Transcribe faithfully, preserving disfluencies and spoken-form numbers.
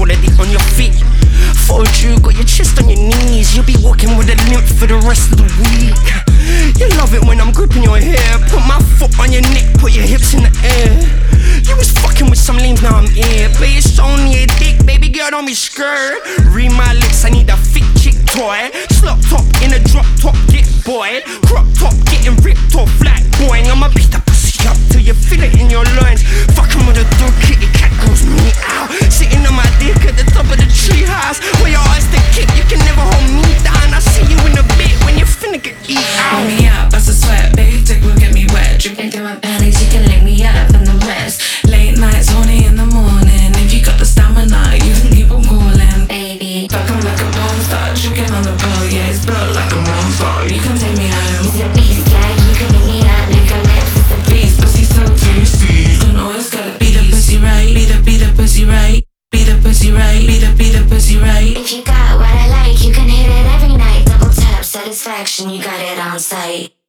swallowed it on your feet. Followed you, got your chest on your knees. You'll be walking with a limp for the rest of the week. You love it when I'm gripping your hair. Put my foot on your neck, put your hips in the air. You was fucking with some lames, now I'm here. But it's only a dick, baby girl, don't be scared. Read my lips, I need a thick chick toy. Slop top in a drop top, get boy. Crop top, getting ripped off like boing. I'ma beat the pussy up till you feel it in your loins. Fucking with a dog, kitty cat goes me out. Sitting on my dick at the top of the tree house. Where your eyes the kick, you can never hold me down. I see you in a bit when you finna get eat out. Pull me up, bust a sweat, big dick will get me wet. Dripping through my panties, you can lay me up and the rest. Late nights, horny in the morning. If you got the stamina, you can keep on calling. Baby, fuck 'em like a porn star, chicken on the pole, yeah, it's built like a monster. You can take me home. he's a beast, like you can eat me up, lick her lips. It's a Beast, pussy so juicy. Don't always gotta be the pussy right. Be the, be the pussy right. Be the pussy right. Be the, be the pussy right. If you got what I like, you can hit it every night. Double tap satisfaction, you got it on sight.